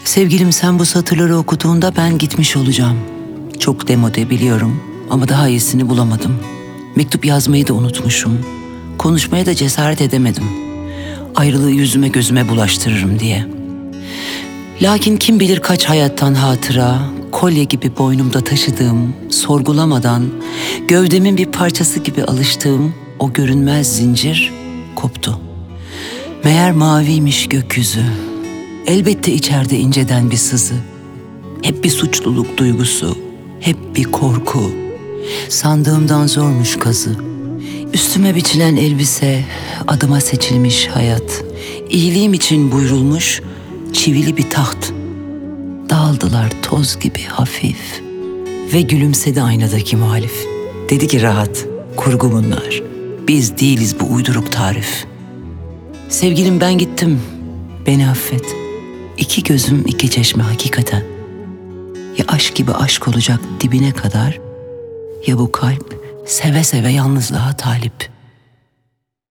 Sevgilim, sen bu satırları okuduğunda ben gitmiş olacağım. Çok demode biliyorum ama daha iyisini bulamadım. Mektup yazmayı da unutmuşum. Konuşmaya da cesaret edemedim. Ayrılığı yüzüme gözüme bulaştırırım diye. Lakin kim bilir kaç hayattan hatıra, kolye gibi boynumda taşıdığım, sorgulamadan, gövdemin bir parçası gibi alıştığım o görünmez zincir koptu. Meğer maviymiş gökyüzü. Elbette içeride inceden bir sızı. Hep bir suçluluk duygusu, hep bir korku. Sandığımdan zormuş kazı. Üstüme biçilen elbise, adıma seçilmiş hayat. İyiliğim için buyrulmuş çivili bir taht. Dağıldılar toz gibi hafif. Ve gülümsedi aynadaki muhalif. Dedi ki rahat, kurgu bunlar. Biz değiliz bu uyduruk tarif. Sevgilim, ben gittim. Beni affet. İki gözüm iki çeşme hakikaten. Ya aşk gibi aşk olacak dibine kadar, ya bu kalp seve seve yalnızlığa talip.